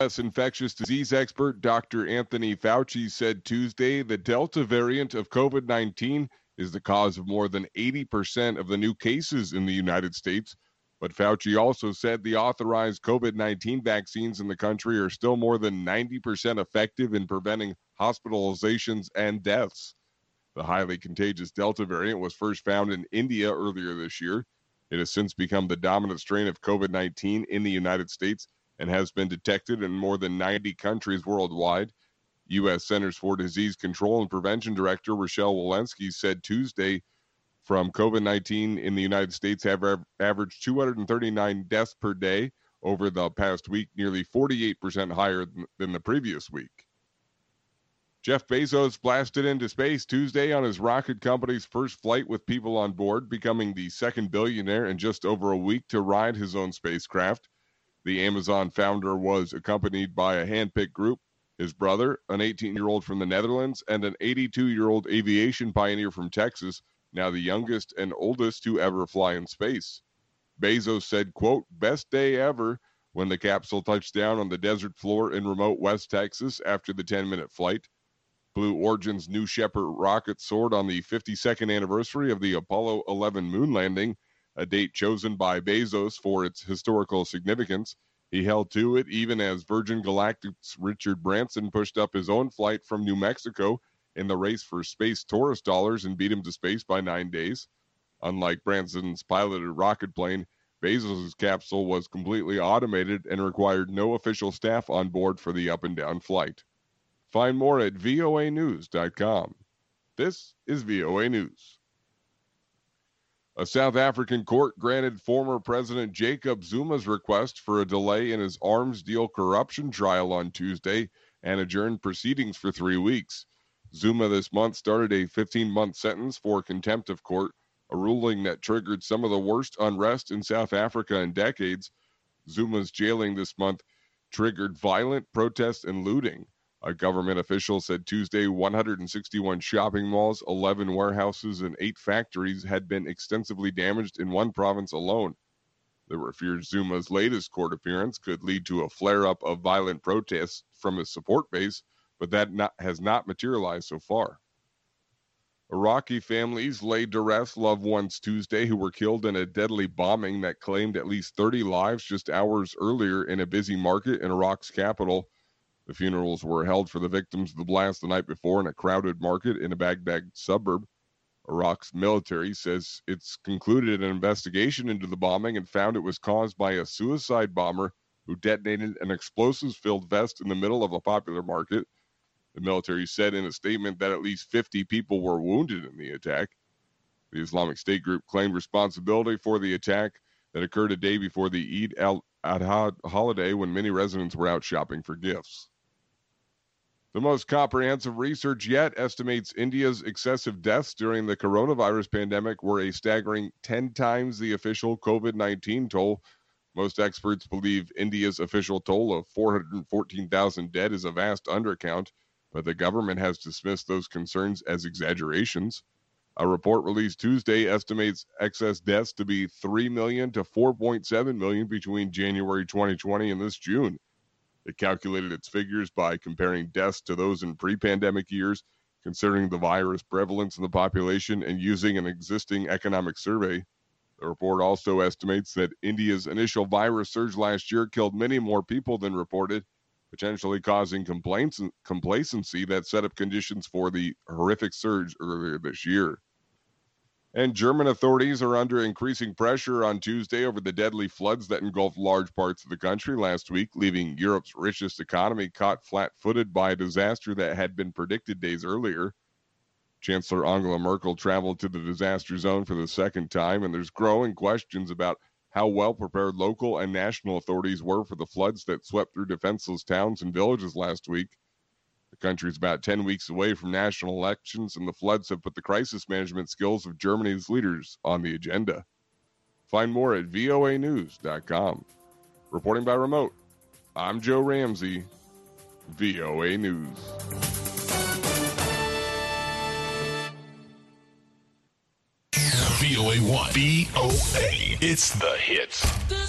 U.S. infectious disease expert Dr. Anthony Fauci said Tuesday the Delta variant of COVID-19 is the cause of more than 80% of the new cases in the United States. But Fauci also said the authorized COVID-19 vaccines in the country are still more than 90% effective in preventing hospitalizations and deaths. The highly contagious Delta variant was first found in India earlier this year. It has since become the dominant strain of COVID-19 in the United States and has been detected in more than 90 countries worldwide. U.S. Centers for Disease Control and Prevention Director Rochelle Walensky said Tuesday from COVID-19 in the United States have averaged 239 deaths per day over the past week, nearly 48% higher than the previous week. Jeff Bezos blasted into space Tuesday on his rocket company's first flight with people on board, becoming the second billionaire in just over a week to ride his own spacecraft. The Amazon founder was accompanied by a hand-picked group, his brother, an 18-year-old from the Netherlands, and an 82-year-old aviation pioneer from Texas, now the youngest and oldest to ever fly in space. Bezos said, quote, "Best day ever," when the capsule touched down on the desert floor in remote West Texas after the 10-minute flight. Blue Origin's New Shepard rocket soared on the 52nd anniversary of the Apollo 11 moon landing, a date chosen by Bezos for its historical significance. He held to it even as Virgin Galactic's Richard Branson pushed up his own flight from New Mexico in the race for space tourist dollars and beat him to space by 9 days. Unlike Branson's piloted rocket plane, Bezos' capsule was completely automated and required no official staff on board for the up and down flight. Find more at voanews.com. This is VOA News. A South African court granted former President Jacob Zuma's request for a delay in his arms deal corruption trial on Tuesday and adjourned proceedings for 3 weeks. Zuma this month started a 15-month sentence for contempt of court, a ruling that triggered some of the worst unrest in South Africa in decades. Zuma's jailing this month triggered violent protests and looting. A government official said Tuesday 161 shopping malls, 11 warehouses, and 8 factories had been extensively damaged in one province alone. There were fears Zuma's latest court appearance could lead to a flare-up of violent protests from his support base, but that has not materialized so far. Iraqi families laid to rest loved ones Tuesday who were killed in a deadly bombing that claimed at least 30 lives just hours earlier in a busy market in Iraq's capital. The funerals were held for the victims of the blast the night before in a crowded market in a Baghdad suburb. Iraq's military says it's concluded an investigation into the bombing and found it was caused by a suicide bomber who detonated an explosives-filled vest in the middle of a popular market. The military said in a statement that at least 50 people were wounded in the attack. The Islamic State group claimed responsibility for the attack that occurred a day before the Eid al-Adha holiday when many residents were out shopping for gifts. The most comprehensive research yet estimates India's excessive deaths during the coronavirus pandemic were a staggering 10 times the official COVID-19 toll. Most experts believe India's official toll of 414,000 dead is a vast undercount, but the government has dismissed those concerns as exaggerations. A report released Tuesday estimates excess deaths to be 3 million to 4.7 million between January 2020 and this June. It calculated its figures by comparing deaths to those in pre-pandemic years, considering the virus prevalence in the population and using an existing economic survey. The report also estimates that India's initial virus surge last year killed many more people than reported, potentially causing complacency that set up conditions for the horrific surge earlier this year. And German authorities are under increasing pressure on Tuesday over the deadly floods that engulfed large parts of the country last week, leaving Europe's richest economy caught flat-footed by a disaster that had been predicted days earlier. Chancellor Angela Merkel traveled to the disaster zone for the second time, and there's growing questions about how well prepared local and national authorities were for the floods that swept through defenseless towns and villages last week. The country is about 10 weeks away from national elections, and the floods have put the crisis management skills of Germany's leaders on the agenda. Find more at voanews.com. Reporting by remote, I'm Joe Ramsey, VOA News. VOA1. VOA. It's the hits.